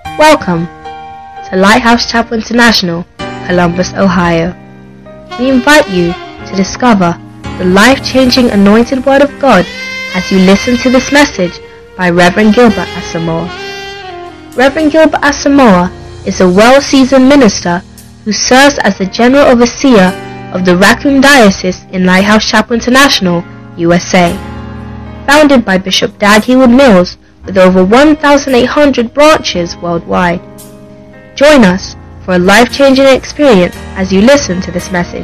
Welcome to Lighthouse Chapel International, Columbus, Ohio. We invite you to discover the life-changing anointed Word of God as you listen to this message by Reverend Gilbert Asamoah. Reverend Gilbert Asamoah is a well-seasoned minister who serves as the General Overseer of the Raccoon Diocese in Lighthouse Chapel International, USA. Founded by Bishop Dag Heward-Mills with over 1,800 branches worldwide. Join us for a life-changing experience as you listen to this message.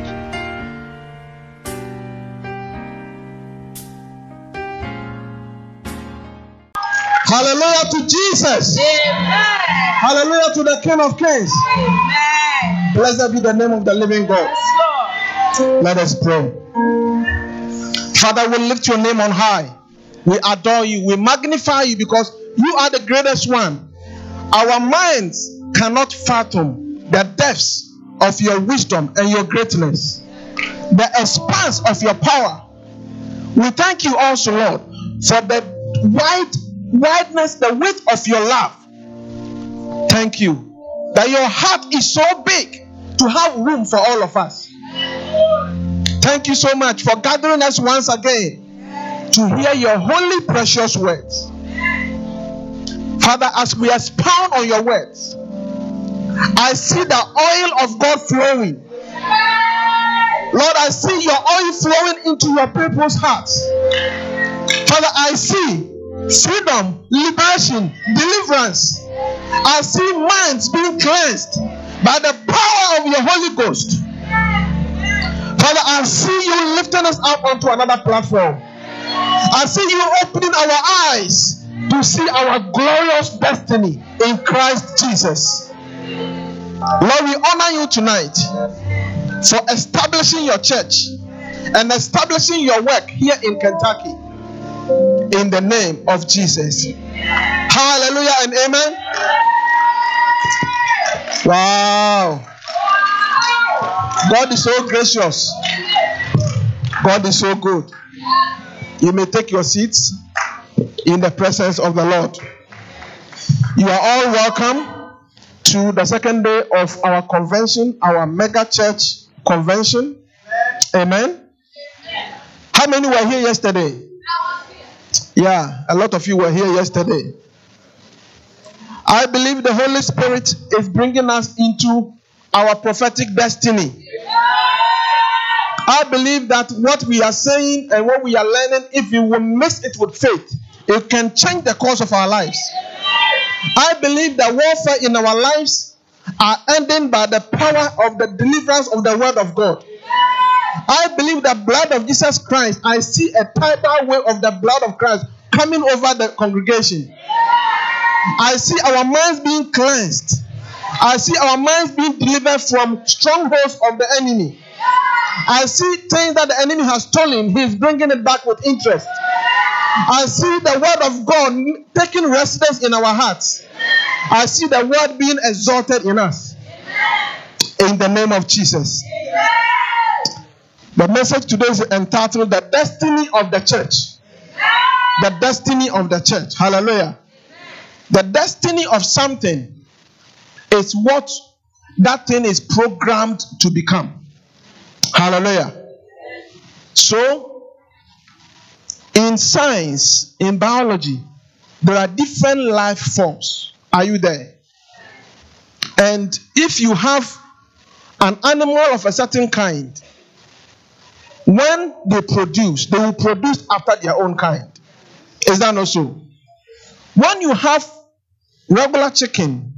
Hallelujah to Jesus. Amen. Hallelujah to the King of Kings. Amen. Blessed be the name of the living God. Yes, Lord. Let us pray. Father, we lift your name on high. We adore you. We magnify you because you are the greatest one. Our minds cannot fathom the depths of your wisdom and your greatness, the expanse of your power. We thank you also, Lord, for the wideness, the width of your love. Thank you that your heart is so big to have room for all of us. Thank you so much for gathering us once again to hear your holy, precious words. Father, as we expound on your words, I see the oil of God flowing. Lord, I see your oil flowing into your people's hearts. Father, I see freedom, liberation, deliverance. I see minds being cleansed by the power of your Holy Ghost. Father, I see you lifting us up onto another platform. I see you opening our eyes to see our glorious destiny in Christ Jesus. Lord, we honor you tonight for establishing your church and establishing your work here in Kentucky in the name of Jesus. Hallelujah and amen. Wow. God is so gracious. God is so good. You may take your seats in the presence of the Lord. You are all welcome to the second day of our convention, our mega church convention. Amen. How many were here yesterday? Yeah, a lot of you were here yesterday. I believe the Holy Spirit is bringing us into our prophetic destiny. I believe that what we are saying and what we are learning, if we will mix it with faith, it can change the course of our lives. I believe that warfare in our lives are ending by the power of the deliverance of the word of God. I believe the blood of Jesus Christ, I see a tidal wave of the blood of Christ coming over the congregation. I see our minds being cleansed. I see our minds being delivered from strongholds of the enemy. I see things that the enemy has stolen, he is bringing it back with interest. I see the word of God taking residence in our hearts. I see the word being exalted in us. In the name of Jesus. The message today is entitled The Destiny of the Church. The destiny of the church. Hallelujah. The destiny of something is what that thing is programmed to become. Hallelujah. So, in science, in biology, there are different life forms. Are you there? And if you have an animal of a certain kind, when they will produce after their own kind. Is that not so? When you have regular chicken,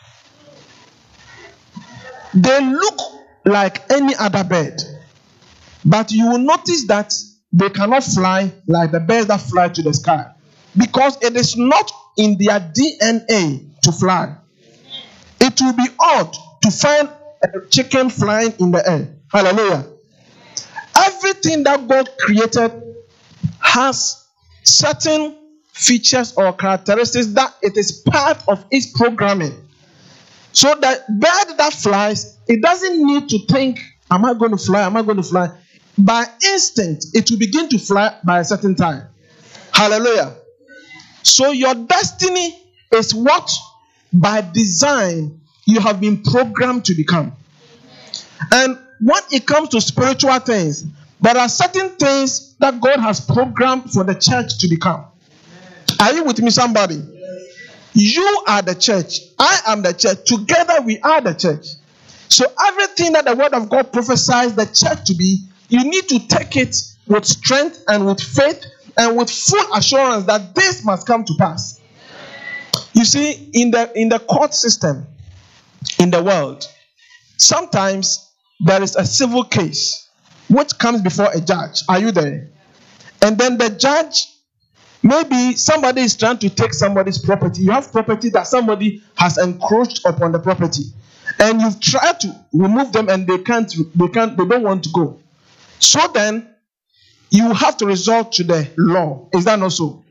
they look like any other bird. But you will notice that they cannot fly like the birds that fly to the sky. Because it is not in their DNA to fly. It will be odd to find a chicken flying in the air. Hallelujah. Everything that God created has certain features or characteristics that it is part of its programming. So the bird that flies, it doesn't need to think, am I going to fly? Am I going to fly? By instinct, it will begin to fly by a certain time. Hallelujah. So your destiny is what by design, you have been programmed to become. And when it comes to spiritual things, there are certain things that God has programmed for the church to become. Are you with me, somebody? You are the church. I am the church. Together we are the church. So everything that the word of God prophesies the church to be, you need to take it with strength and with faith and with full assurance that this must come to pass. You see, in the court system in the world, sometimes there is a civil case which comes before a judge. Are you there? And then the judge, maybe somebody is trying to take somebody's property. You have property that somebody has encroached upon the property, and you've tried to remove them, and they don't want to go. So then you have to resort to the law. Is that not so?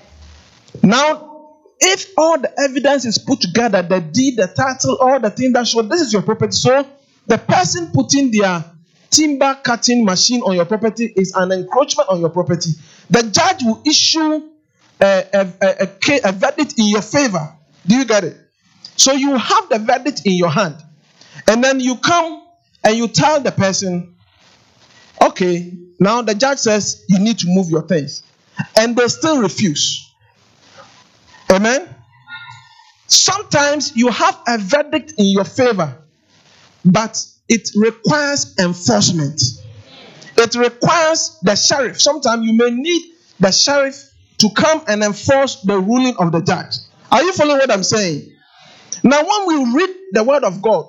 Now, if all the evidence is put together, the deed, the title, all the things that show this is your property, so the person putting their timber cutting machine on your property is an encroachment on your property, the judge will issue a verdict in your favor. Do you get it? So you have the verdict in your hand, and then you come and you tell the person, okay, now the judge says you need to move your things, and they still refuse. Amen? Sometimes you have a verdict in your favor, but it requires enforcement. It requires the sheriff. Sometimes you may need the sheriff to come and enforce the ruling of the judge. Are you following what I'm saying? Now, when we read the word of God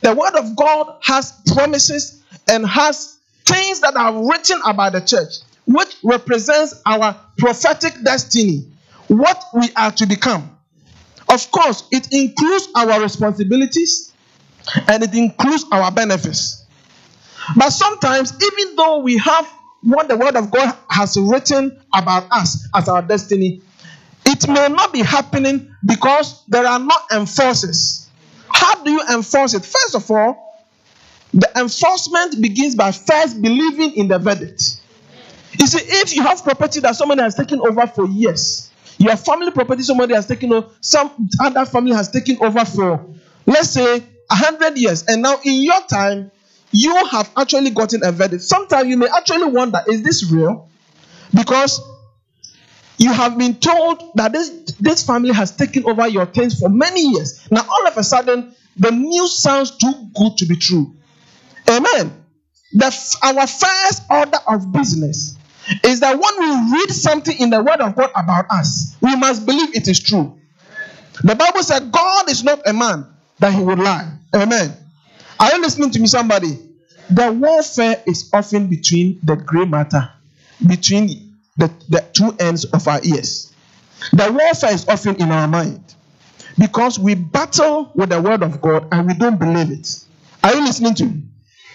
has promises and has things that are written about the church, which represents our prophetic destiny, what we are to become. Of course, it includes our responsibilities and it includes our benefits. But sometimes, even though we have what the word of God has written about us as our destiny, it may not be happening because there are no enforcers. How do you enforce it? First of all, the enforcement begins by first believing in the verdict. You see, if you have property that somebody has taken over for years, your family property somebody has taken over, some other family has taken over for, let's say, 100 years, and now in your time, you have actually gotten a verdict. Sometimes you may actually wonder, is this real? Because you have been told that this family has taken over your things for many years. Now, all of a sudden, the news sounds too good to be true. Amen. Our first order of business is that when we read something in the word of God about us, we must believe it is true. The Bible said God is not a man that he would lie. Amen. Are you listening to me, somebody? The warfare is often between the gray matter, between the two ends of our ears. The warfare is often in our mind because we battle with the word of God and we don't believe it. Are you listening to me?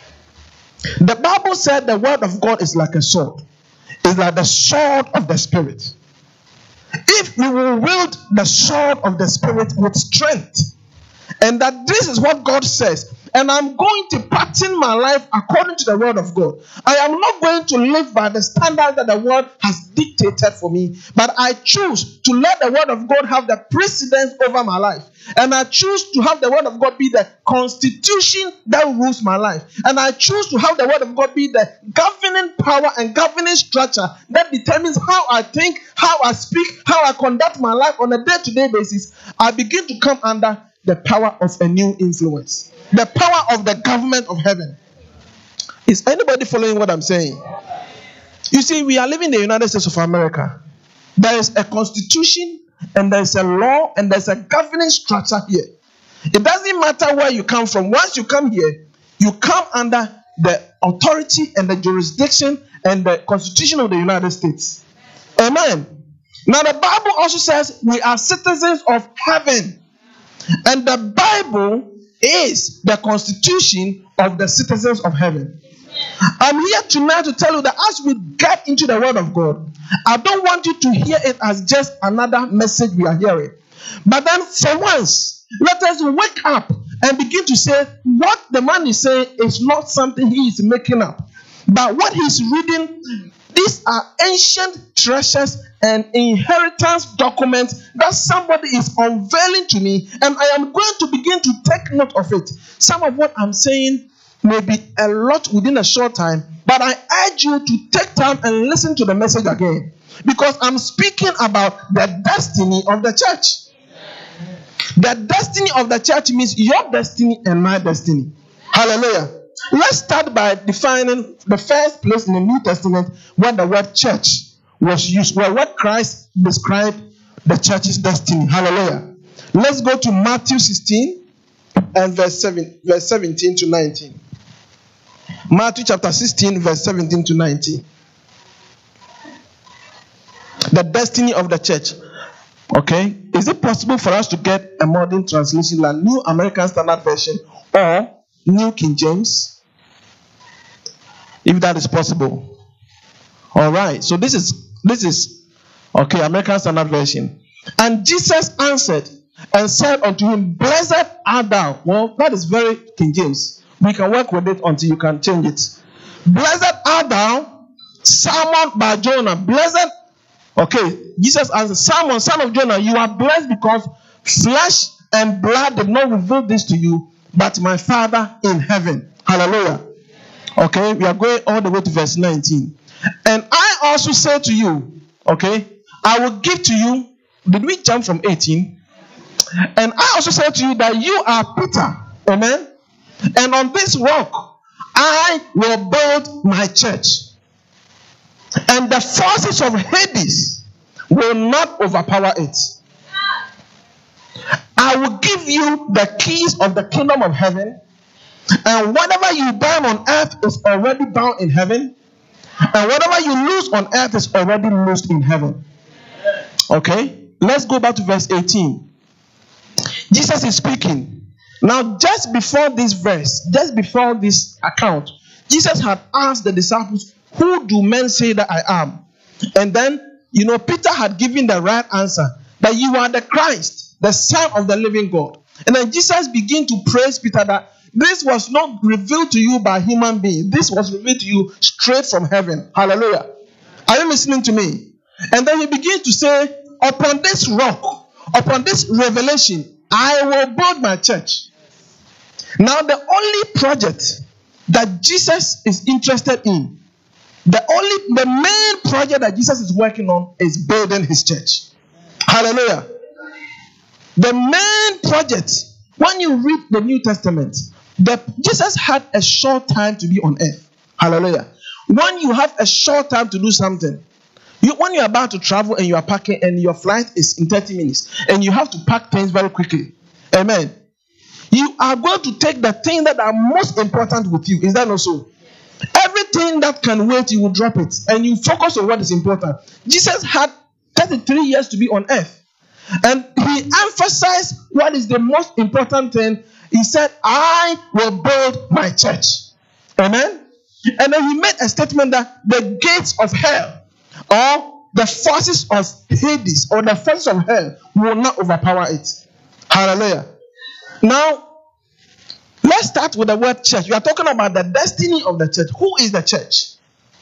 The Bible said the word of God is like a sword. It's like the sword of the Spirit. If we will wield the sword of the Spirit with strength, and that this is what God says, and I'm going to pattern my life according to the word of God. I am not going to live by the standard that the word has dictated for me, but I choose to let the word of God have the precedence over my life. And I choose to have the word of God be the constitution that rules my life. And I choose to have the word of God be the governing power and governing structure that determines how I think, how I speak, how I conduct my life on a day-to-day basis. I begin to come under the power of a new influence. The power of the government of heaven. Is anybody following what I'm saying? You see, we are living in the United States of America. There is a constitution and there is a law and there is a governing structure here. It doesn't matter where you come from. Once you come here, you come under the authority and the jurisdiction and the constitution of the United States. Amen. Now the Bible also says we are citizens of heaven. And the Bible is the constitution of the citizens of heaven. I'm here tonight to tell you that as we get into the word of God, I don't want you to hear it as just another message we are hearing. But then for once, let us wake up and begin to say what the man is saying is not something he is making up. But what he's reading These are ancient treasures and inheritance documents that somebody is unveiling to me, and I am going to begin to take note of it. Some of what I'm saying may be a lot within a short time, but I urge you to take time and listen to the message again, because I'm speaking about the destiny of the church. The destiny of the church means your destiny and my destiny. Hallelujah. Let's start by defining the first place in the New Testament where the word church was used, where what Christ described the church's destiny. Hallelujah. Let's go to Matthew 16 and verse 17 to 19. Matthew chapter 16, verse 17 to 19. The destiny of the church. Okay. Is it possible for us to get a modern translation like New American Standard Version or New King James? If that is possible. All right. So this is okay, American Standard Version. And Jesus answered and said unto him, Blessed art thou. Well, that is very King James. We can work with it until you can change it. Blessed art thou, Simon by Jonah. Blessed. Okay, Jesus answered, Simon, son of Jonah, you are blessed because flesh and blood did not reveal this to you, but my Father in heaven. Hallelujah. Okay, we are going all the way to verse 19. And I also say to you, okay, I will give to you. Did we jump from 18? And I also say to you that you are Peter. Amen. And on this rock, I will build my church. And the forces of Hades will not overpower it. I will give you the keys of the kingdom of heaven. And whatever you bind on earth is already bound in heaven. And whatever you loose on earth is already loosed in heaven. Okay? Let's go back to verse 18. Jesus is speaking. Now, just before this verse, just before this account, Jesus had asked the disciples, who do men say that I am? And then, Peter had given the right answer, that you are the Christ, the Son of the living God. And then Jesus began to praise Peter that this was not revealed to you by human beings. This was revealed to you straight from heaven. Hallelujah. Are you listening to me? And then he begins to say, upon this rock, upon this revelation, I will build my church. Now, the only project that Jesus is interested in, the main project that Jesus is working on is building his church. Hallelujah. The main project, when you read the New Testament, Jesus had a short time to be on earth. Hallelujah. When you have a short time to do something, when you're about to travel and you are packing and your flight is in 30 minutes and you have to pack things very quickly. Amen. You are going to take the things that are most important with you. Is that not so? Everything that can wait, you will drop it. And you focus on what is important. Jesus had 33 years to be on earth. And he emphasized what is the most important thing. He said, I will build my church. Amen. And then he made a statement that the gates of hell or the forces of Hades or the forces of hell will not overpower it. Hallelujah. Now, let's start with the word church. We are talking about the destiny of the church. Who is the church?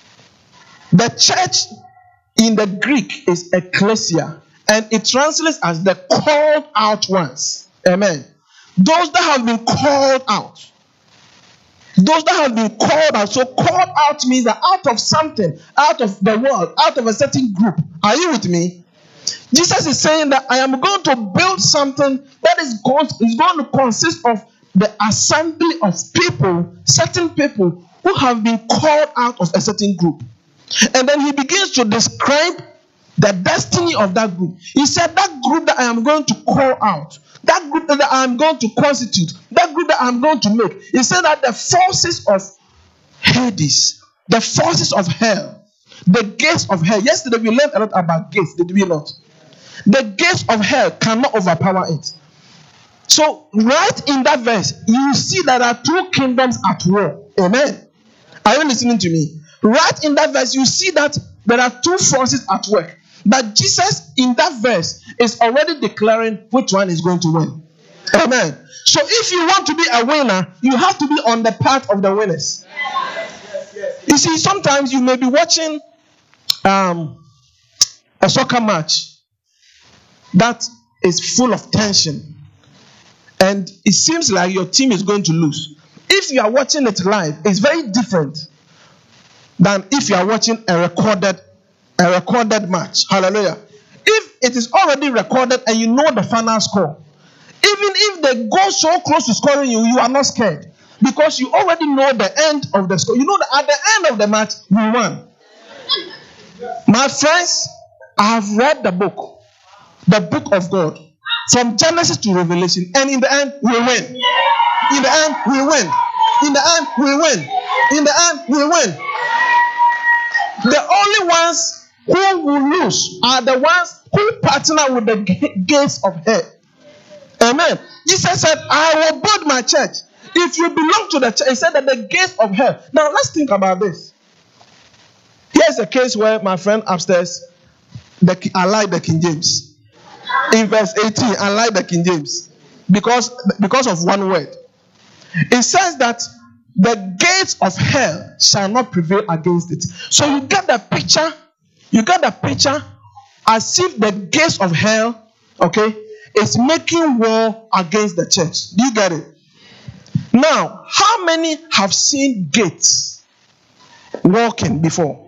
The church in the Greek is ecclesia, and it translates as the called out ones. Amen. Those that have been called out. Those that have been called out. So called out means that out of something, out of the world, out of a certain group. Are you with me? Jesus is saying that I am going to build something that is going to consist of the assembly of people, certain people who have been called out of a certain group. And then he begins to describe the destiny of that group. He said that group that I am going to call out, that group that I am going to constitute, that group that I am going to make. He said that the forces of Hades, the forces of hell, the gates of hell. Yesterday we learned a lot about gates, did we not? The gates of hell cannot overpower it. So, right in that verse, you see that there are two kingdoms at war. Amen. Are you listening to me? Right in that verse, you see that there are two forces at work. But Jesus, in that verse, is already declaring which one is going to win. Amen. So, if you want to be a winner, you have to be on the path of the winners. You see, sometimes you may be watching a soccer match that is full of tension, and it seems like your team is going to lose. If you are watching it live, it's very different than if you are watching a recorded match. Hallelujah. If it is already recorded and you know the final score, even if they go so close to scoring you, you are not scared because you already know the end of the score. You know that at the end of the match, you won. My friends, I have read the book of God, from Genesis to Revelation, and in the end, we win. In the end, we win. In the end, we win. In the end, we win. The only ones who will lose are the ones who partner with the gates of hell. Amen. Jesus said, I will build my church. If you belong to the church, he said that the gates of hell. Now, let's think about this. Here's a case where my friend upstairs, I like the King James. In verse 18, I like the King James because of one word. It says that the gates of hell shall not prevail against it. So you get the picture. You get the picture as if the gates of hell, okay, is making war against the church. Do you get it? Now, how many have seen gates walking before?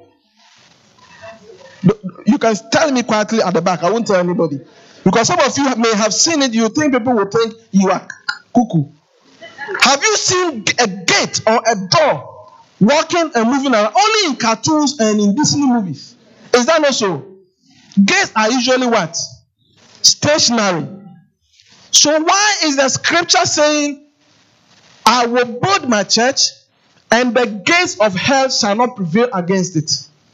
You can tell me quietly at the back. I won't tell anybody. Because some of you may have seen it. You think people will think you are cuckoo. Have you seen a gate or a door walking and moving around? Only in cartoons and in Disney movies. Is that not so? Gates are usually what? Stationary. So why is the scripture saying, I will build my church and the gates of hell shall not prevail against it?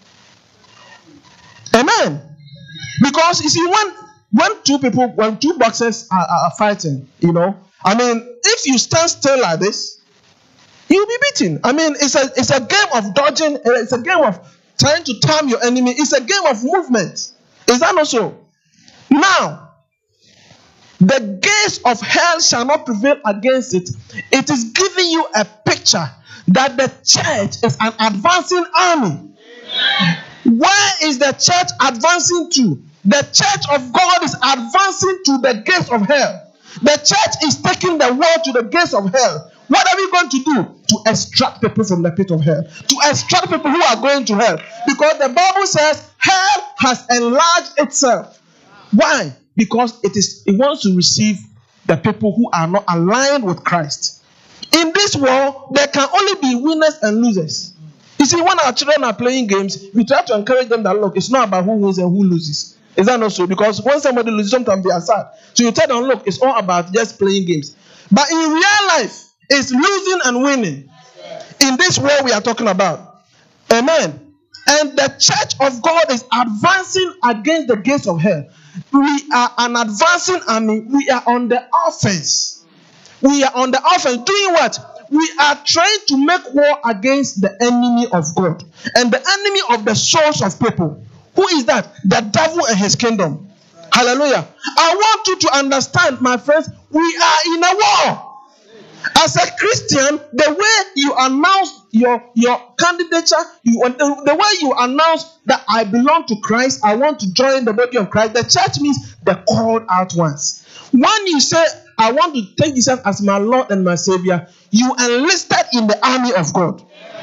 Amen. Because you see, when two boxers are fighting, I mean, if you stand still like this, you'll be beaten. I mean, it's a game of dodging. It's a game of trying to time your enemy. It's a game of movement. Is that not so? Now, the gates of hell shall not prevail against it. It is giving you a picture that the church is an advancing army. Where is the church advancing to? The church of God is advancing to the gates of hell. The church is taking the world to the gates of hell. What are we going to do? To extract people from the pit of hell. To extract people who are going to hell. Because the Bible says hell has enlarged itself. Why? Because it wants to receive the people who are not aligned with Christ. In this world, there can only be winners and losers. You see, when our children are playing games, we try to encourage them that, look, it's not about who wins and who loses. Is that not so? Because when somebody loses, sometimes they are sad. So you tell them, look, it's all about just playing games. But in real life, it's losing and winning. In this world we are talking about. Amen. And the church of God is advancing against the gates of hell. We are an advancing army. We are on the offense. We are on the offense. Doing what? We are trying to make war against the enemy of God and the enemy of the souls of people. Who is that? The devil and his kingdom. Hallelujah. I want you to understand, my friends, we are in a war. As a Christian, the way you announce your candidature, the way you announce that I belong to Christ, I want to join the body of Christ, the church means the called out ones. When you say, I want to take Jesus as my Lord and my Savior, you enlisted in the army of God.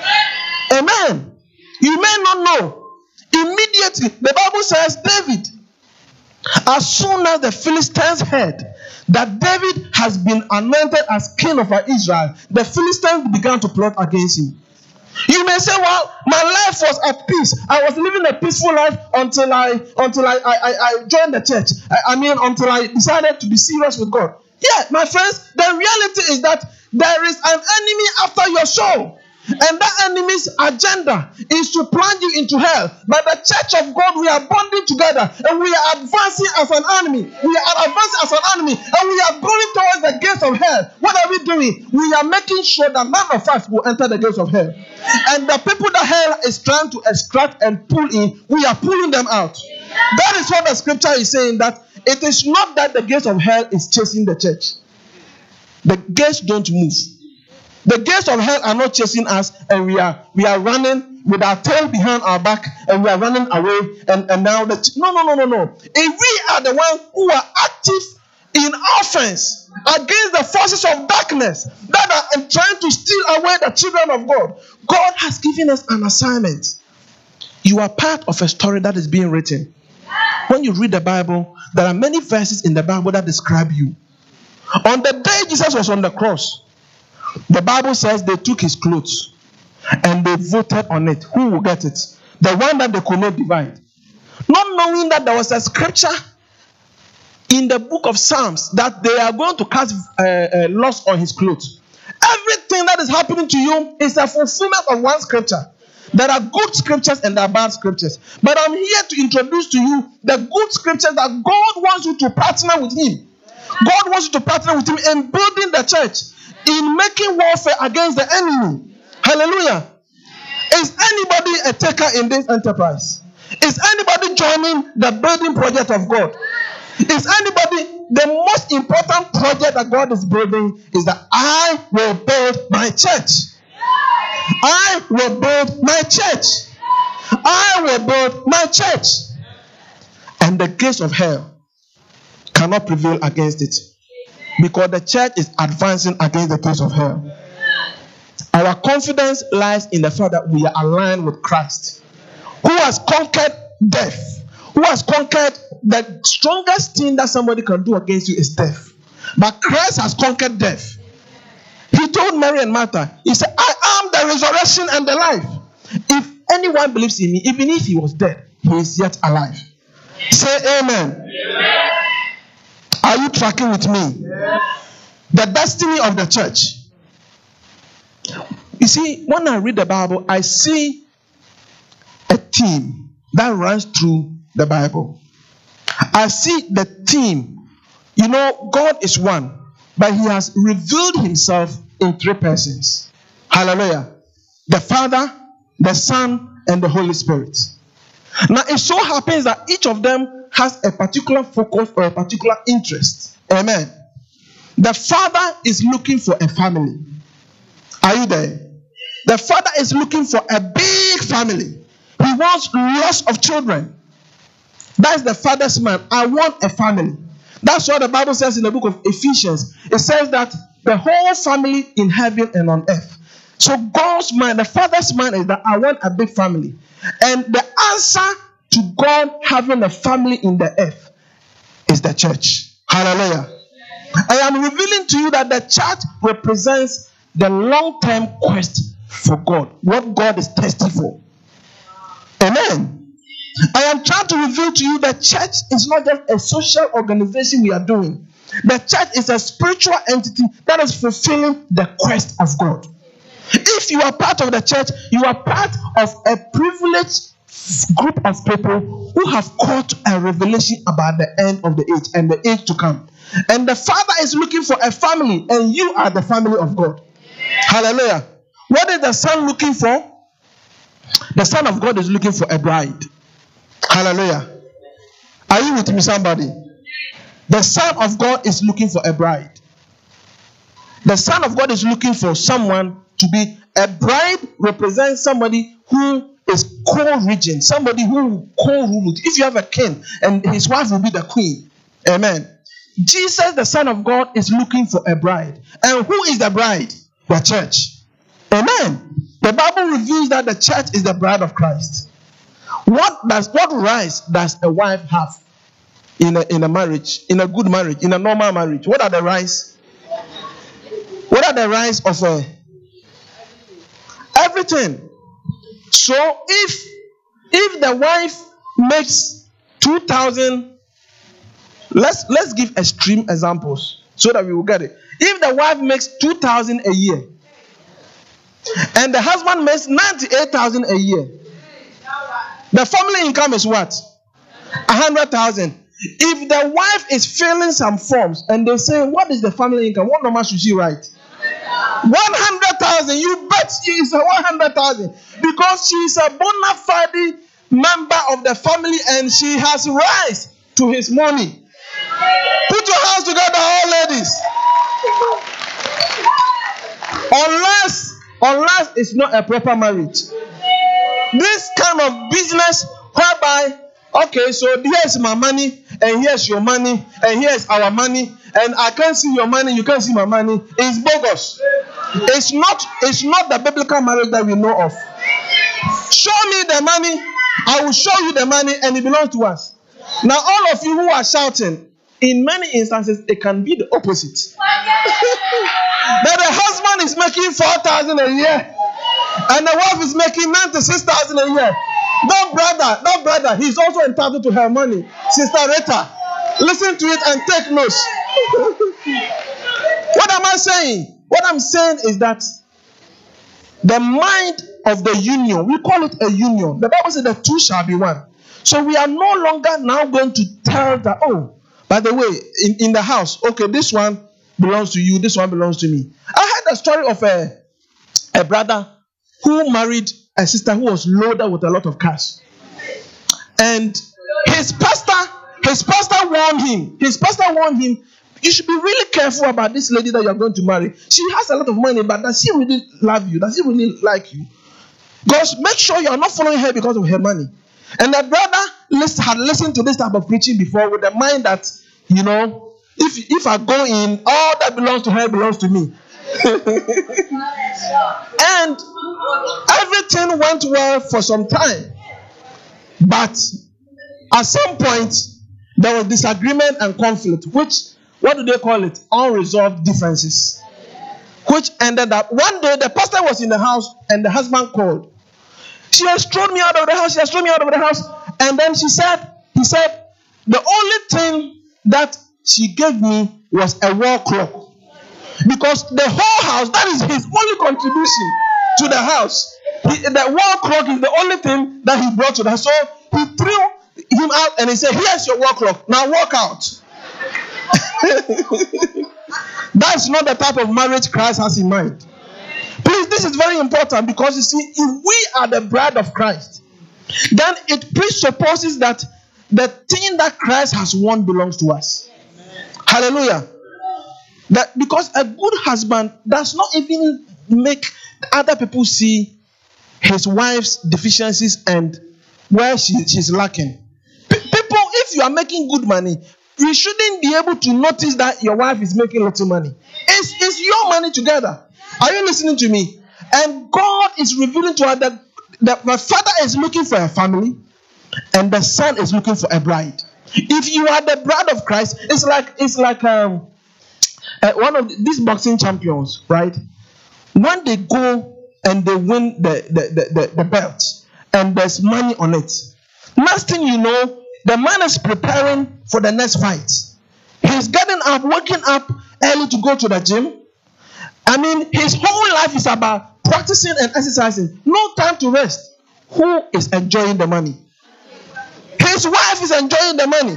Amen. You may not know. Immediately, the Bible says, David, as soon as the Philistines heard that David has been anointed as king of Israel, the Philistines began to plot against him. You may say, well, my life was at peace. I was living a peaceful life until I joined the church. Until I decided to be serious with God. Yeah, my friends, the reality is that there is an enemy after your soul. And that enemy's agenda is to plunge you into hell. But the church of God, we are bonding together and we are advancing as an army. We are advancing as an army and we are going towards the gates of hell. What are we doing? We are making sure that none of us will enter the gates of hell. And the people that hell is trying to extract and pull in, we are pulling them out. That is what the scripture is saying, that it is not that the gates of hell is chasing the church. The gates don't move. The gates of hell are not chasing us, and we are running with our tail behind our back and we are running away and now no. If we are the ones who are active in offense against the forces of darkness that are trying to steal away the children of God, God has given us an assignment. You are part of a story that is being written. When you read the Bible, there are many verses in the Bible that describe you. On the day Jesus was on the cross, the Bible says they took his clothes and they voted on it. Who will get it? The one that they could not divide. Not knowing that there was a scripture in the book of Psalms that they are going to cast loss on his clothes. Everything that is happening to you is a fulfillment of one scripture. There are good scriptures and there are bad scriptures. But I'm here to introduce to you the good scriptures that God wants you to partner with him. God wants you to partner with him in building the church, in making warfare against the enemy. Hallelujah. Is anybody a taker in this enterprise? Is anybody joining the building project of God? Is anybody, the most important project that God is building is that I will build my church. I will build my church. I will build my church. And the gates of hell cannot prevail against it. Because the church is advancing against the gates of hell. Our confidence lies in the fact that we are aligned with Christ, who has conquered death. Who has conquered the strongest thing that somebody can do against you is death. But Christ has conquered death. He told Mary and Martha, he said, I am the resurrection and the life. If anyone believes in me, even if he was dead, he is yet alive. Say amen. Amen. Are you tracking with me? Yes. The destiny of the church. You see, when I read the Bible, I see a theme that runs through the Bible. I see the theme. You know, God is one, but he has revealed himself in three persons. Hallelujah. The Father, the Son, and the Holy Spirit. Now, it so happens that each of them has a particular focus or a particular interest. Amen. The Father is looking for a family. Are you there? The Father is looking for a big family. He wants lots of children. That's the Father's mind. I want a family. That's what the Bible says in the book of Ephesians. It says that the whole family in heaven and on earth. So God's mind, the Father's mind is that I want a big family. And the answer to God having a family in the earth is the church. Hallelujah. I am revealing to you that the church represents the long-term quest for God. What God is thirsty for. Amen. I am trying to reveal to you that church is not just a social organization we are doing. The church is a spiritual entity that is fulfilling the quest of God. If you are part of the church, you are part of a privileged group of people who have caught a revelation about the end of the age and the age to come. And the Father is looking for a family, and you are the family of God. Hallelujah. What is the Son looking for? The Son of God is looking for a bride. Hallelujah. Are you with me, somebody? The Son of God is looking for a bride. The Son of God is looking for someone to be a bride. Represents somebody who is co-regent, somebody who will co-rule. If you have a king and his wife will be the queen. Amen. Jesus, the Son of God, is looking for a bride. And who is the bride? The church. Amen. The Bible reveals that the church is the bride of Christ. What rights does a wife have in a marriage, in a good marriage, in a normal marriage? What are the rights? What are the rights of everything? So if the wife makes 2,000, let's give extreme examples so that we will get it. If the wife makes 2,000 a year and the husband makes 98,000 a year, the family income is what? 100,000. If the wife is filling some forms and they say, what is the family income? What number should she write? 100,000. You bet she is 100,000 because she is a bona fide member of the family and she has rights to his money. Put your hands together, all ladies. Unless it's not a proper marriage. This kind of business whereby, okay, so here's my money, and here's your money, and here's our money, and I can't see your money, you can't see my money, is bogus. It's not the biblical marriage that we know of. Show me the money, I will show you the money, and it belongs to us. Now, all of you who are shouting, in many instances, it can be the opposite. That the husband is making 4,000 a year, and the wife is making 96,000 a year. No, brother, he's also entitled to her money. Sister Rita, listen to it and take notes. What am I saying? What I'm saying is that the mind of the union, we call it a union. The Bible says the two shall be one. So we are no longer now going to tell that, oh, by the way, in the house, okay, this one belongs to you, this one belongs to me. I heard a story of a brother who married a sister who was loaded with a lot of cash. And his pastor warned him. You should be really careful about this lady that you are going to marry. She has a lot of money, but does she really love you? Does she really like you? Because make sure you are not following her because of her money. And the brother had listened to this type of preaching before with the mind that, if I go in, all that belongs to her belongs to me. And everything went well for some time. But at some point, there was disagreement and conflict, which, what do they call it? Unresolved differences. Which ended up, one day the pastor was in the house and the husband called. She has thrown me out of the house. And then he said, the only thing that she gave me was a wall clock. Because the whole house, that is his only contribution to the house. The wall clock is the only thing that he brought to the house. So he threw him out and he said, here's your wall clock. Now walk out. That's not the type of marriage Christ has in mind. Please, this is very important because you see, if we are the bride of Christ, then it presupposes that the thing that Christ has won belongs to us. Hallelujah. That because a good husband does not even make other people see his wife's deficiencies and where she's lacking. People, if you are making good money, you shouldn't be able to notice that your wife is making little money. It's your money together. Are you listening to me? And God is revealing to us that my father is looking for a family and the son is looking for a bride. If you are the bride of Christ, it's like one of these boxing champions, right? When they go and they win the belt and there's money on it, next thing you know, the man is preparing for the next fight. He's getting up, waking up early to go to the gym. I mean, his whole life is about practicing and exercising. No time to rest. Who is enjoying the money? His wife is enjoying the money.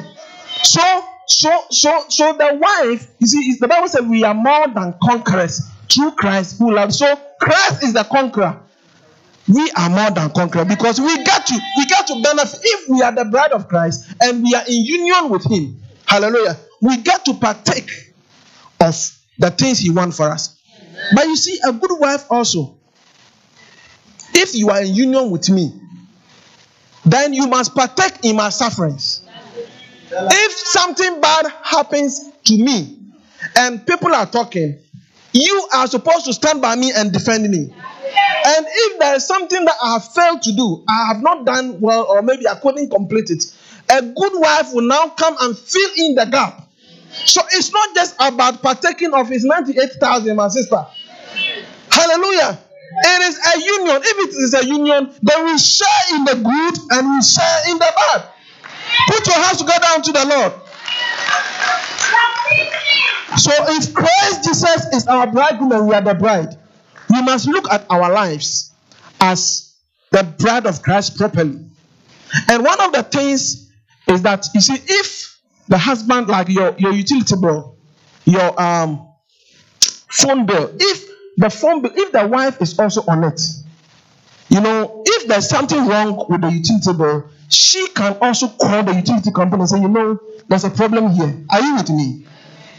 So the wife, you see, the Bible says we are more than conquerors through Christ who loves. So Christ is the conqueror. We are more than conquerors because we get to benefit if we are the bride of Christ and we are in union with Him. Hallelujah. We get to partake of the things He wants for us. But you see, a good wife also, if you are in union with me, then you must partake in my sufferings. If something bad happens to me and people are talking, you are supposed to stand by me and defend me. And if there is something that I have failed to do, I have not done well, or maybe I couldn't complete it, a good wife will now come and fill in the gap. So it's not just about partaking of his 98,000, my sister. Hallelujah. It is a union. If it is a union, then we share in the good and we share in the bad. Put your hands together unto the Lord. So if Christ Jesus is our bridegroom and we are the bride, we must look at our lives as the bride of Christ properly. And one of the things is that, you see, if the husband, like your utility bill, your phone bill, if the wife is also on it, if there's something wrong with the utility bill, she can also call the utility company and say, there's a problem here. Are you with me?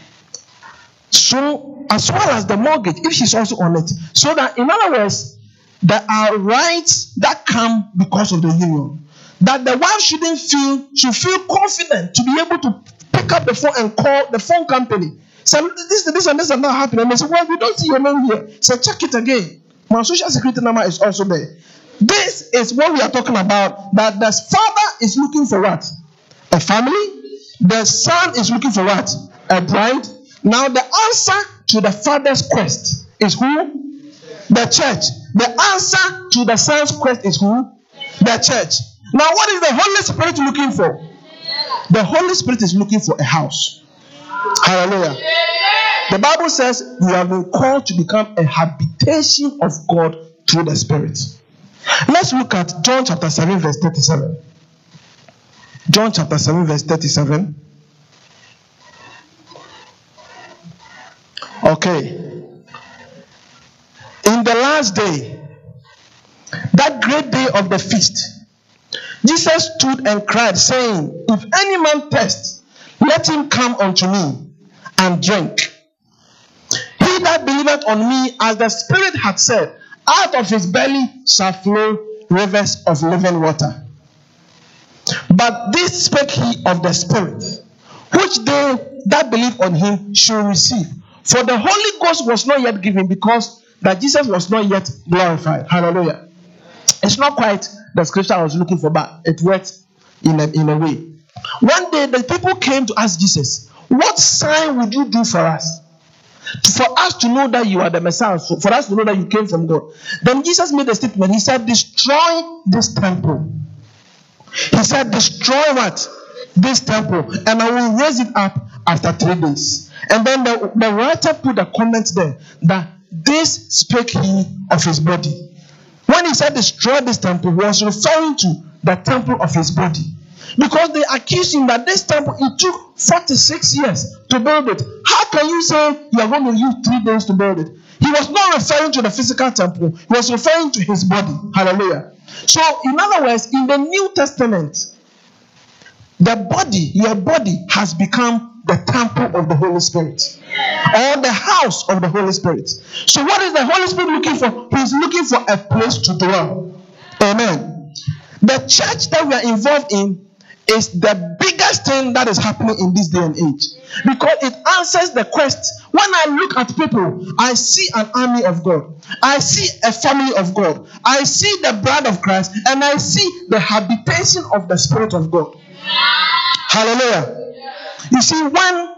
So, as well as the mortgage, if she's also on it. So that, in other words, there are rights that come because of the union. That the wife should feel confident to be able to pick up the phone and call the phone company. Say, this and this are not happening. And they say, well, we don't see your name here. So check it again. My social security number is also there. This is what we are talking about. That the father is looking for what? A family. The son is looking for what? A bride. Now the answer to the father's quest is who? The church. The answer to the son's quest is who? The church. Now what is the Holy Spirit looking for? The Holy Spirit is looking for a house. Hallelujah. The Bible says we have been called to become a habitation of God through the Spirit. Let's look at John chapter 7 verse 37. John chapter 7 verse 37. Okay. In the last day, that great day of the feast, Jesus stood and cried, saying, if any man thirst, let him come unto me and drink. He that believeth on me, as the Spirit hath said, out of his belly shall flow rivers of living water. But this spake he of the Spirit, which they that believe on him shall receive. For the Holy Ghost was not yet given, because that Jesus was not yet glorified. Hallelujah. It's not quite the scripture I was looking for, but it worked in a way. One day the people came to ask Jesus, what sign would you do for us? For us to know that you are the Messiah, for us to know that you came from God. Then Jesus made a statement. He said, destroy this temple. He said, destroy what? This temple. And I will raise it up after 3 days. And then the writer put a comment there that this spake he of his body. When he said destroy this temple, he was referring to the temple of his body. Because they accused him that this temple, it took 46 years to build it. How can you say you are going to use 3 days to build it? He was not referring to the physical temple. He was referring to his body. Hallelujah. So, in other words, in the New Testament, the body, your body has become the temple of the Holy Spirit. Or the house of the Holy Spirit. So what is the Holy Spirit looking for? He's looking for a place to dwell. Amen. The church that we are involved in is the biggest thing that is happening in this day and age. Because it answers the quest. When I look at people, I see an army of God. I see a family of God. I see the bride of Christ. And I see the habitation of the Spirit of God. Hallelujah. You see, when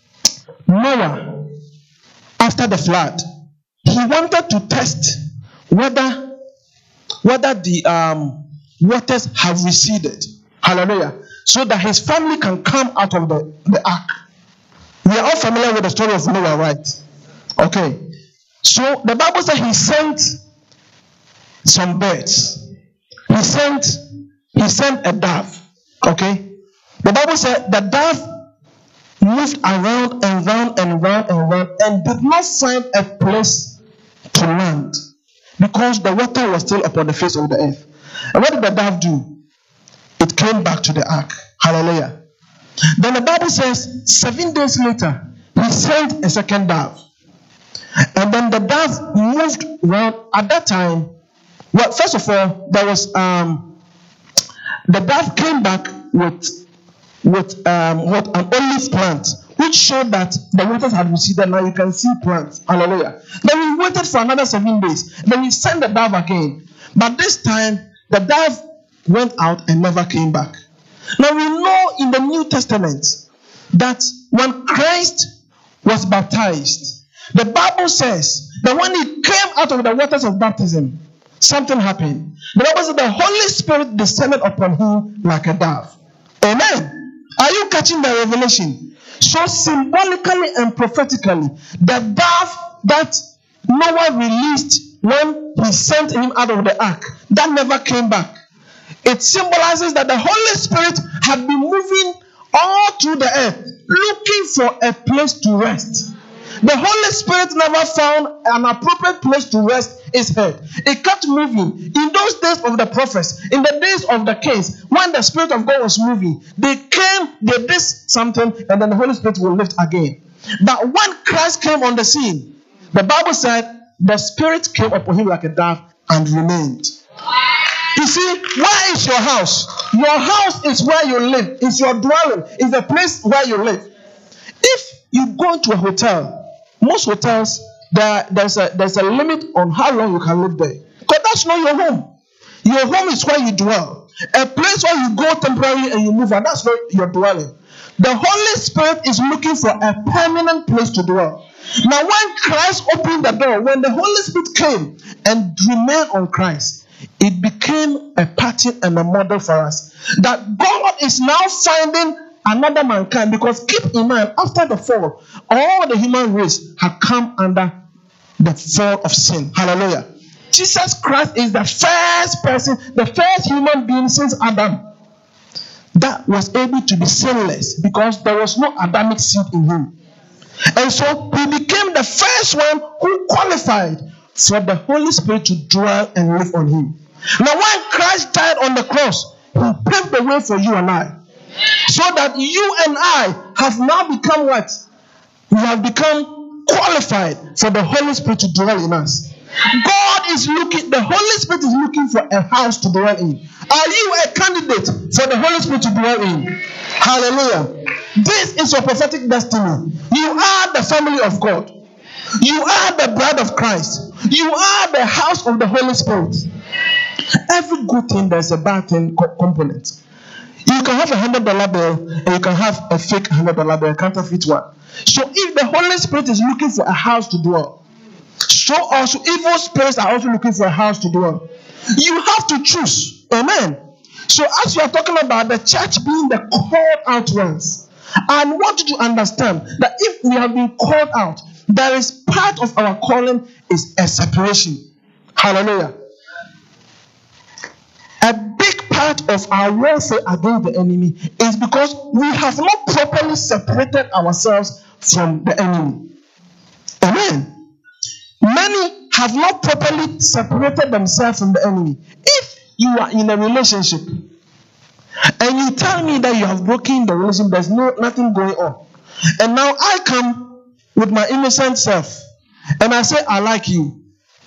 Noah, after the flood, he wanted to test whether the waters have receded. Hallelujah. So that his family can come out of the ark. We are all familiar with the story of Noah, right? Okay. So the Bible says he sent some birds. He sent a dove. Okay. The Bible said the dove moved around and round and round and round and did not find a place to land because the water was still upon the face of the earth. And what did the dove do? It came back to the ark. Hallelujah. Then the Bible says 7 days later, he sent a second dove. And then the dove moved around. At that time, well, first of all, there was the dove came back with an olive plant, which showed that the waters had receded. Now you can see plants. Hallelujah. Then we waited for another 7 days. Then we sent the dove again. But this time, the dove went out and never came back. Now we know in the New Testament that when Christ was baptized, the Bible says that when he came out of the waters of baptism, something happened. The Bible says the Holy Spirit descended upon him like a dove. Amen. Are you catching the revelation? So symbolically and prophetically, the dove that Noah released when he sent him out of the ark, that never came back. It symbolizes that the Holy Spirit had been moving all through the earth, looking for a place to rest. The Holy Spirit never found an appropriate place to rest his head. It kept moving. In those days of the prophets, in the days of the kings, when the Spirit of God was moving, they came, they did something, and then the Holy Spirit will lift again. But when Christ came on the scene, the Bible said the Spirit came upon him like a dove, and remained. You see, where is your house? Your house is where you live. It's your dwelling. It's the place where you live. If you go to a hotel, most hotels, there's a limit on how long you can live there. Because that's not your home. Your home is where you dwell. A place where you go temporarily and you move on, that's not your dwelling. The Holy Spirit is looking for a permanent place to dwell. Now, when Christ opened the door, when the Holy Spirit came and remained on Christ, it became a pattern and a model for us. That God is now finding another mankind, because keep in mind, after the fall, all the human race had come under the fall of sin. Hallelujah. Jesus Christ is the first person, the first human being since Adam that was able to be sinless, because there was no Adamic seed in him. And so he became the first one who qualified for the Holy Spirit to dwell and live on him. Now, when Christ died on the cross, he paved the way for you and I, so that you and I have now become what? We have become qualified for the Holy Spirit to dwell in us. God is looking, the Holy Spirit is looking for a house to dwell in. Are you a candidate for the Holy Spirit to dwell in? Hallelujah. This is your prophetic destiny. You are the family of God. You are the bride of Christ. You are the house of the Holy Spirit. Every good thing, there's a bad thing component. You can have $100 bill and you can have a fake $100 bill, a counterfeit one. So if the Holy Spirit is looking for a house to dwell, so also evil spirits are also looking for a house to dwell. You have to choose. Amen. So as you are talking about the church being the called out ones, I want you to understand that if we have been called out, there is part of our calling is a separation. Hallelujah. A big part of our warfare against the enemy is because we have not properly separated ourselves from the enemy. Amen. Many have not properly separated themselves from the enemy. If you are in a relationship and you tell me that you have broken the relationship, there's nothing going on, and now I come with my innocent self and I say, I like you,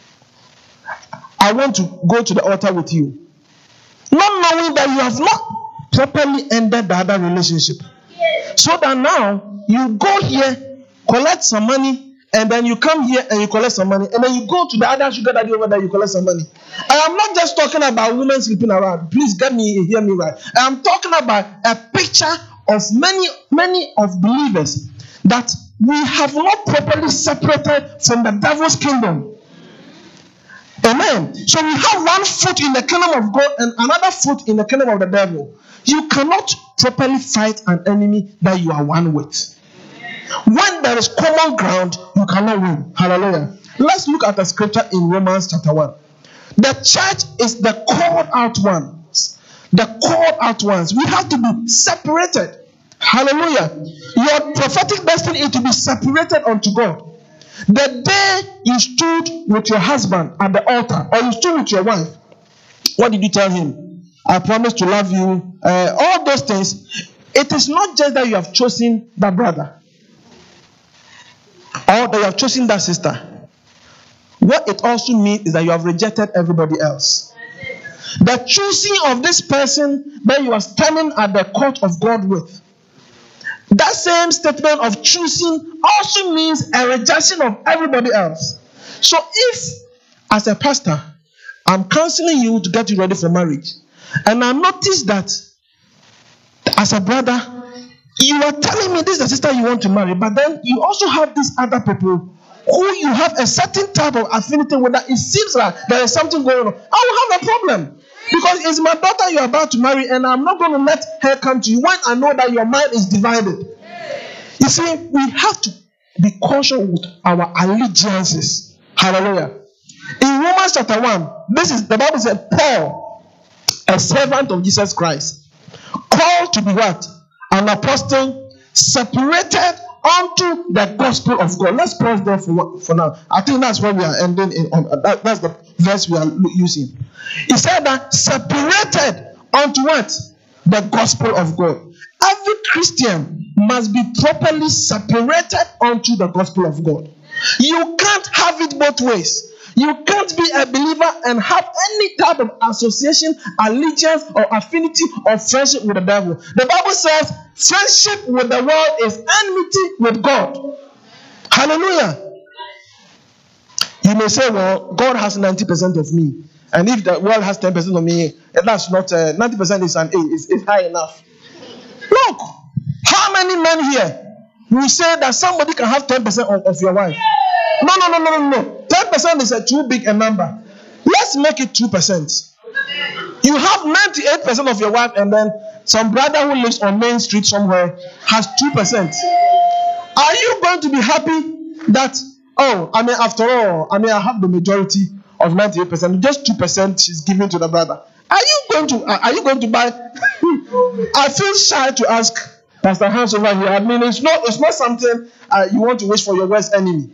I want to go to the altar with you, not knowing that you have not properly ended the other relationship. So that now you go here, collect some money, and then you come here and you collect some money, and then you go to the other sugar daddy over there, you collect some money. I am not just talking about women sleeping around. Please hear me right. I am talking about a picture of many of believers that we have not properly separated from the devil's kingdom. Amen. So we have one foot in the kingdom of God and another foot in the kingdom of the devil. You cannot properly fight an enemy that you are one with. When there is common ground, you cannot win. Hallelujah. Let's look at the scripture in Romans chapter 1. The church is the called out ones. The called out ones. We have to be separated. Hallelujah. Your prophetic destiny is to be separated unto God. The day you stood with your husband at the altar, or you stood with your wife, what did you tell him? I promise to love you. All those things. It is not just that you have chosen that brother, or that you have chosen that sister. What it also means is that you have rejected everybody else. The choosing of this person that you are standing at the court of God with, that same statement of choosing also means a rejection of everybody else. So if, as a pastor, I'm counseling you to get you ready for marriage, and I notice that as a brother, you are telling me this is the sister you want to marry, but then you also have these other people who you have a certain type of affinity with, that it seems like there is something going on. I will have a problem, because it's my daughter you are about to marry, and I'm not going to let her come to you when I know that your mind is divided. You see, we have to be cautious with our allegiances. Hallelujah. In Romans chapter 1, the Bible said, Paul, a servant of Jesus Christ, called to be what? An apostle, separated unto the gospel of God. Let's pause there for now. I think that's where we are ending. That's the verse we are using. He said that separated unto what? The gospel of God. Every Christian must be properly separated unto the gospel of God. You can't have it both ways. You can't be a believer and have any type of association, allegiance, or affinity or friendship with the devil. The Bible says friendship with the world is enmity with God. Hallelujah. You may say, well, God has 90% of me. And if the world has 10% of me, that's not 90% is an A. It's high enough. Look, how many men here will say that somebody can have 10% of your wife? No. 10% is too big a number. Let's make it 2%. You have 98% of your wife, and then some brother who lives on Main Street somewhere has 2%. Are you going to be happy that, after all, I have the majority of 98%, just 2% she's giving to the brother? Are you going to buy? I feel shy to ask Pastor Hans over here. I mean, it's not something you want to wish for your worst enemy.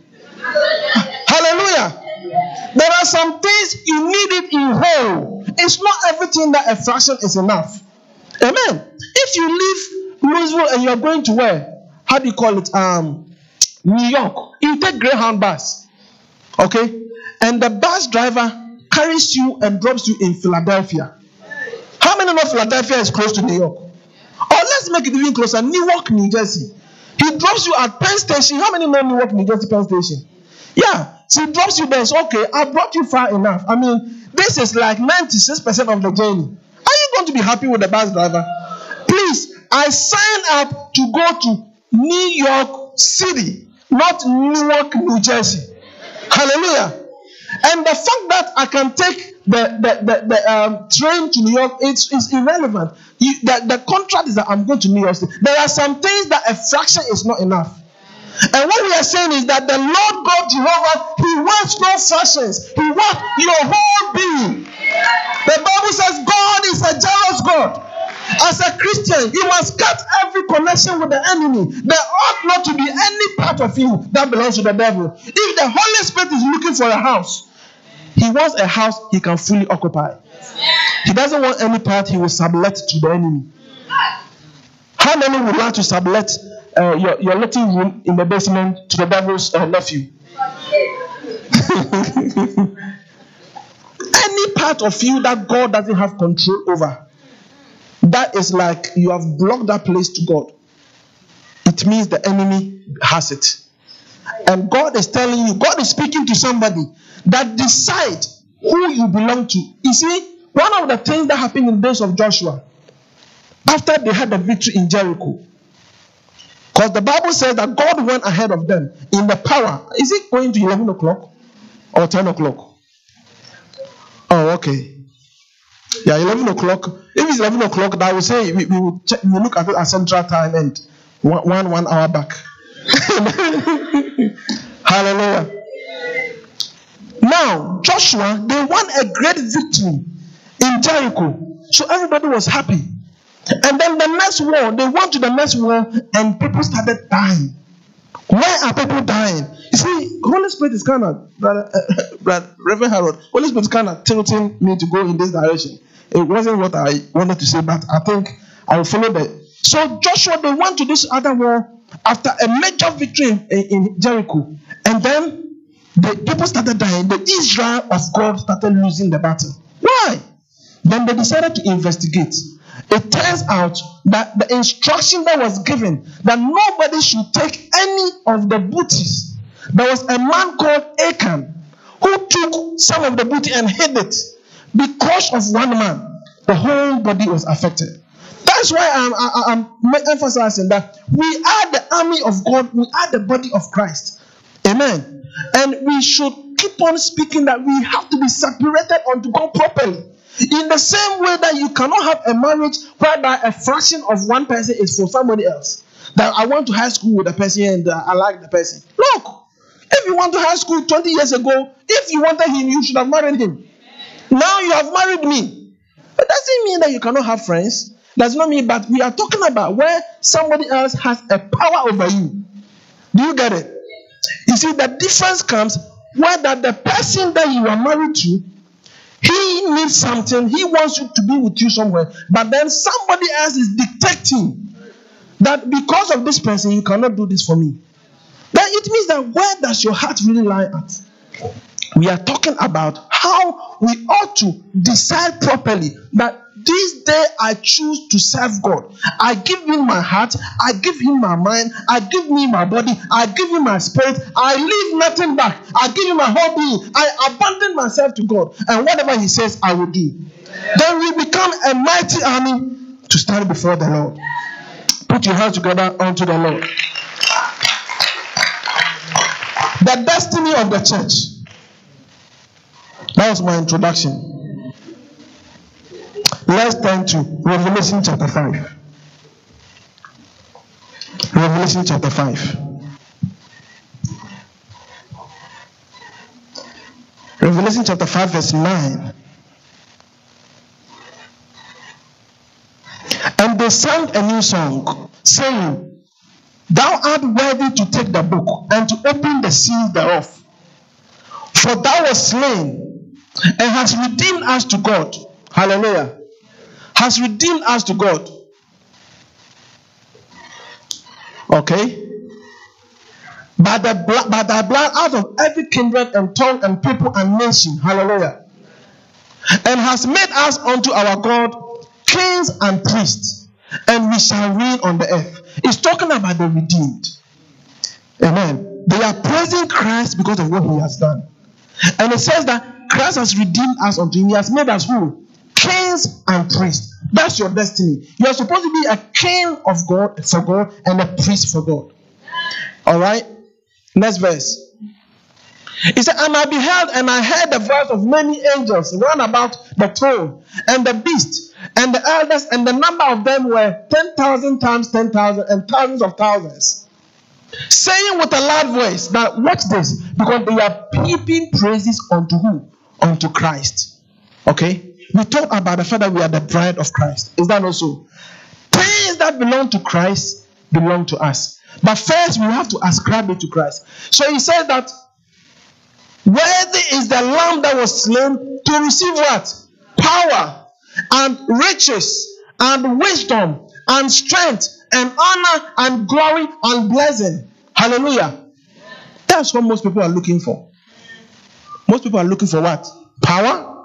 Hallelujah. There are some things you need it in whole. It's not everything that a fraction is enough. Amen. If you leave Louisville and you're going to where? How do you call it? New York. You take Greyhound bus. Okay? And the bus driver carries you and drops you in Philadelphia. How many know Philadelphia is close to New York? Or let's make it even closer. Newark, New Jersey. He drops you at Penn Station. How many know Newark, New Jersey, Penn Station? Yeah. So he drops you there. So, okay, I brought you far enough. I mean, this is like 96% of the journey. Are you going to be happy with the bus driver? Please, I signed up to go to New York City, not Newark, New Jersey. Hallelujah. And the fact that I can take the train to New York is irrelevant. The contract is that I'm going to New York City. There are some things that a fraction is not enough. And what we are saying is that the Lord God Jehovah, He wants no fractions. He wants your whole being. The Bible says God is a jealous God. As a Christian, you must cut every connection with the enemy. There ought not to be any part of you that belongs to the devil. If the Holy Spirit is looking for a house, He wants a house He can fully occupy. He doesn't want any part He will sublet to the enemy. How many would like to sublet your little room in the basement to the devil's nephew? Any part of you that God doesn't have control over, that is like you have blocked that place to God. It means the enemy has it. And God is telling you, God is speaking to somebody that decide who you belong to. You see, one of the things that happened in the days of Joshua, after they had the victory in Jericho, because the Bible says that God went ahead of them in the power. Is it going to 11 o'clock or 10 o'clock? Oh, okay. Yeah, 11 o'clock. If it's 11 o'clock, I will say we will look at it at Central Time and one hour back. Hallelujah. Now, Joshua, they won a great victory in Jericho. So everybody was happy. And then the next war, they went to the next war and people started dying. Why are people dying? You see, Holy Spirit is kind of, Reverend Harold, Holy Spirit is kind of tilting me to go in this direction. It wasn't what I wanted to say, but I think I will follow that. So Joshua, they went to this other war after a major victory in Jericho. And then the people started dying. The Israel of God started losing the battle. Why? Then they decided to investigate. It turns out that the instruction that was given that nobody should take any of the booty. There was a man called Achan who took some of the booty and hid it. Because of one man, the whole body was affected. That's why I'm emphasizing that we are the army of God. We are the body of Christ. Amen. And we should keep on speaking that we have to be separated unto God properly. In the same way that you cannot have a marriage whereby a fraction of one person is for somebody else. That I went to high school with a person and I like the person. Look, if you went to high school 20 years ago, if you wanted him, you should have married him. Now you have married me. It doesn't mean that you cannot have friends. Does not mean, but we are talking about where somebody else has a power over you. Do you get it? You see, the difference comes where that the person that you are married to, he needs something. He wants you to be with you somewhere. But then somebody else is dictating that because of this person, you cannot do this for me. Then it means that where does your heart really lie at? We are talking about how we ought to decide properly that this day I choose to serve God. I give him my heart, I give him my mind, I give him my body, I give him my spirit, I leave nothing back. I give him my whole being. I abandon myself to God, and whatever he says, I will do. Then we become a mighty army to stand before the Lord. Put your hands together unto the Lord. The destiny of the church. That was my introduction. Let's turn to Revelation chapter 5. Revelation chapter 5. Revelation chapter 5 verse 9. And they sang a new song, saying, Thou art worthy to take the book and to open the seals thereof. For thou wast slain and hast redeemed us to God. Hallelujah. Has redeemed us to God. Okay. By thy blood out of every kindred and tongue and people and nation. Hallelujah. And has made us unto our God kings and priests, and we shall reign on the earth. It's talking about the redeemed. Amen. They are praising Christ because of what he has done. And it says that Christ has redeemed us unto him. He has made us who? Kings and priests. That's your destiny. You are supposed to be a king of God for God and a priest for God. Alright? Next verse. It said, And I beheld and I heard the voice of many angels round about the throne and the beast and the elders, and the number of them were 10,000 times 10,000 and thousands of thousands, saying with a loud voice that, watch this, because they are heaping praises unto who? Unto Christ. Okay? We talk about the fact that we are the bride of Christ. Is that also? Things that belong to Christ belong to us. But first we have to ascribe it to Christ. So he said that worthy is the lamb that was slain to receive what? Power and riches and wisdom and strength and honor and glory and blessing. Hallelujah. That's what most people are looking for. Most people are looking for what? Power,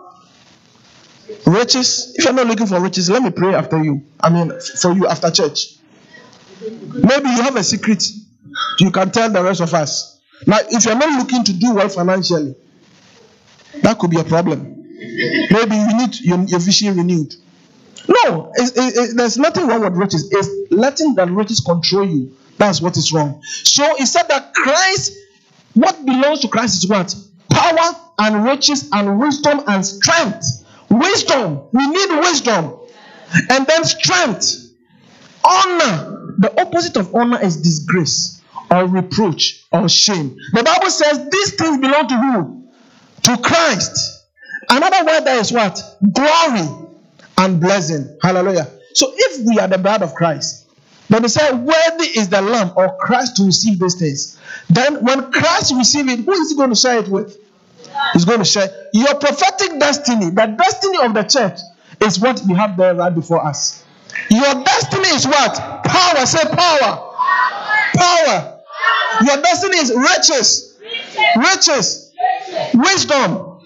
riches. If you're not looking for riches, let me pray after you. For you after church. Maybe you have a secret you can tell the rest of us. Now, if you're not looking to do well financially, that could be a problem. Maybe you need your vision renewed. No, there's nothing wrong with riches. It's letting the riches control you. That's what is wrong. So he said that Christ, what belongs to Christ is what? Power and riches and wisdom and strength. Wisdom. We need wisdom. And then strength. Honor. The opposite of honor is disgrace or reproach or shame. The Bible says these things belong to who? To Christ. Another word there is what? Glory and blessing. Hallelujah. So if we are the bride of Christ, then they say, worthy is the Lamb or Christ to receive these things. Then when Christ receives it, who is he going to share it with? He's going to share your prophetic destiny. The destiny of the church is what we have there right before us. Your destiny is what? Power. Say power. Power. Your destiny is riches. Riches. Wisdom.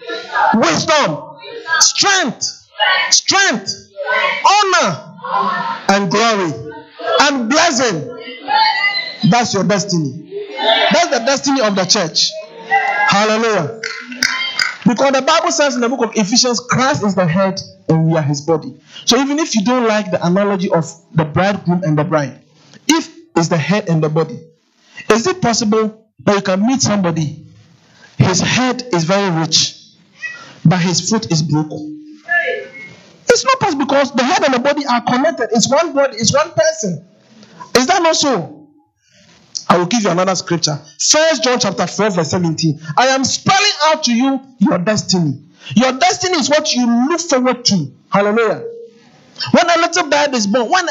Strength. Honor. And glory. And blessing. That's your destiny. That's the destiny of the church. Hallelujah. Because the Bible says in the book of Ephesians, Christ is the head and we are his body. So even if you don't like the analogy of the bridegroom and the bride, if it's the head and the body, is it possible that you can meet somebody, his head is very rich, but his foot is broken? It's not possible because the head and the body are connected. It's one body, it's one person. Is that not so? I will give you another scripture. 1 John chapter 4 verse 17. I am spelling out to you your destiny. Your destiny is what you look forward to. Hallelujah. When a little bird is born, when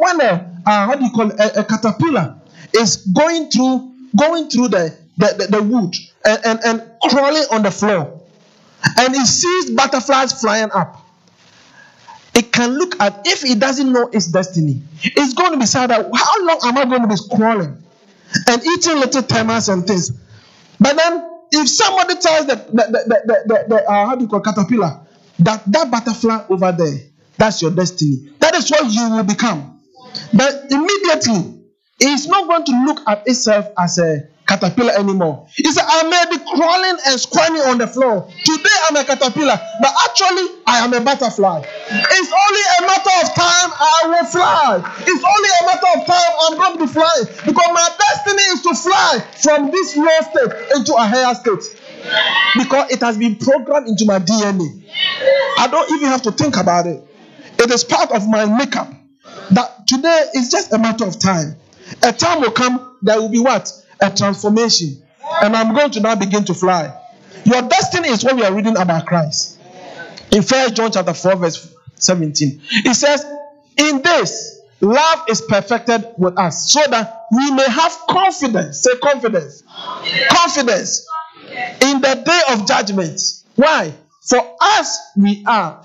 a caterpillar is going through the wood and crawling on the floor, and it sees butterflies flying up, it can look at, if it doesn't know its destiny, it's going to be sad that how long am I going to be crawling and eating little termites and things? But then if somebody tells the how do you call caterpillar that butterfly over there, that's your destiny. That is what you will become. But immediately, it's not going to look at itself as a caterpillar anymore. He said, I may be crawling and squirming on the floor. Today I'm a caterpillar, but actually I am a butterfly. It's only a matter of time I will fly. It's only a matter of time I'm going to be flying, because my destiny is to fly from this low state into a higher state, because it has been programmed into my DNA. I don't even have to think about it. It is part of my makeup. That today is just a matter of time. A time will come, there will be what? A transformation. And I'm going to now begin to fly. Your destiny is what we are reading about Christ. In 1 John chapter 4 verse 17. It says, in this, love is perfected with us, so that we may have confidence. Say confidence. Confidence in the day of judgment. Why? For us we are.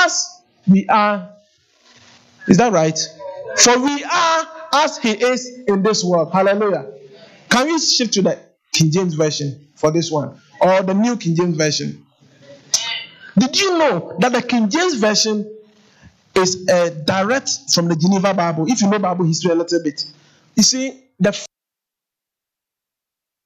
Is that right? For we are as he is in this world. Hallelujah. Can we shift to the King James Version for this one? Or the New King James Version? Did you know that the King James Version is direct from the Geneva Bible? If you know Bible history a little bit. You see, the